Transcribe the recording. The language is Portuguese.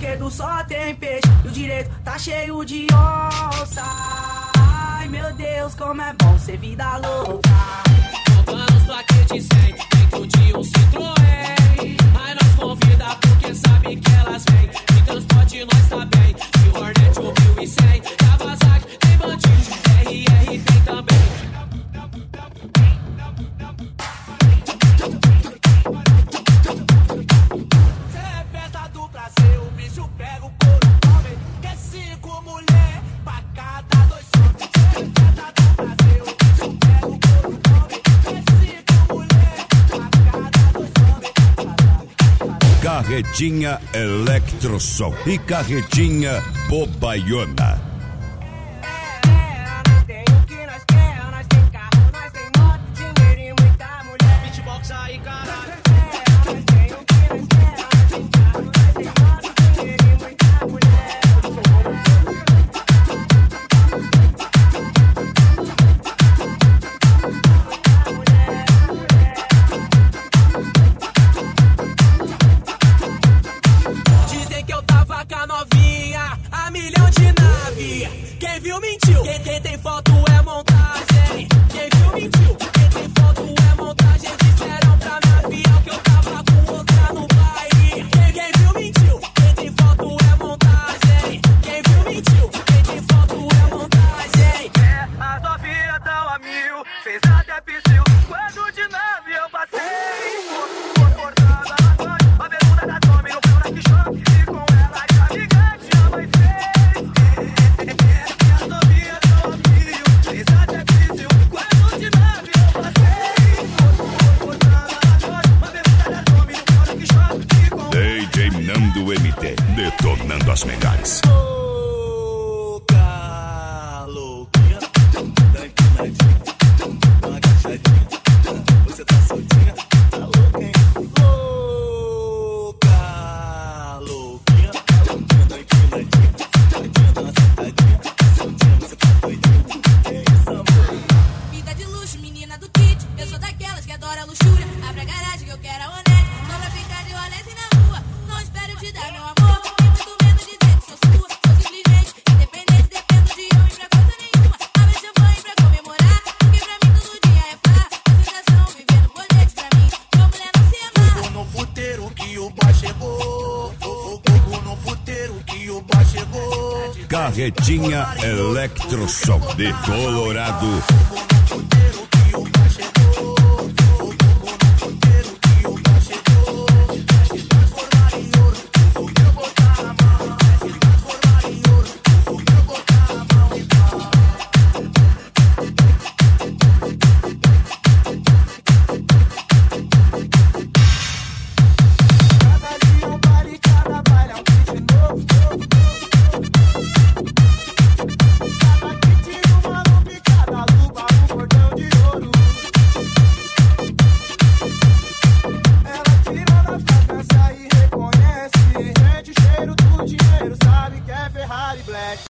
esquerdo só tem peixe e o direito tá cheio de onça. Ai meu Deus, como é bom ser vida louca. Compramos plaquete 100 dentro de um Citroën. Aí nós convida porque sabe que elas vêm. De transporte nós tá bem, de Hornet ou 1100. Kawasaki tem bandido, RR tem também. Cê é festa do prazer, o bicho pega o couro, homem. Que é 5 mulher pra cada 2 homens. Cê é festa do prazer, o bicho pega o couro, homem. Que é 5 mulher pra cada 2 homens. Carretinha Eletrosom e Carretinha Bobaiona. Nós tem o que nós quer, nós tem carro, nós tem moto, dinheiro e muita mulher. Beatbox aí, caralho. Nós tem o que nós quer, nós tem carro, nós tem moto, dinheiro e muita mulher. Dizem que eu tava com a novinha, a milhão de nave. Quem viu mentiu, quem tem foto é montagem. Quem viu mentiu, quem tem foto é montagem. Disseram pra minha fiel que eu tava com outra no baile. Quem viu mentiu, quem tem foto é montagem. Quem viu mentiu, quem tem foto é montagem. É, a Sofia tão a mil, fez até piscil. Quando de nave eu passei, cortada na noite, a bermuda da Tommy no pau da Quixote. E com ela de amigante a mãe fez. A Sofia tão a mil, fez até piscil. Quando de nave eu passei, cortada na noite, a bermuda da Tommy no pau da Quixote. E com DJ Nando MT, detonando as melhores. louca, louquinha, tá empinadinha, tá agachadinha, você tá soltinha, tá louca, hein? Louca, louquinha, tá empinadinha, sentadinha, dá uma sentadinha, soltinha, você tá doidinha, é isso, amor. Vida de luxo, menina do kit. Eu sou daquelas que adora luxúria. Abre a garagem que eu quero a Honete. Só pra ficar de Honete na rua. Não espero te dar meu amor. E muito menos dizer que sou sua. Sou simplesmente independente. Dependo de homem pra coisa nenhuma. Abre champanhe pra comemorar. Porque pra mim todo dia é farra. Sensação vivendo bonete pra mim. Tua mulher não se amarra. Fogo no puteiro que o bar chegou. Fogo no puteiro que o bar chegou. Carretinha Eletrosom de Colorado. Fogo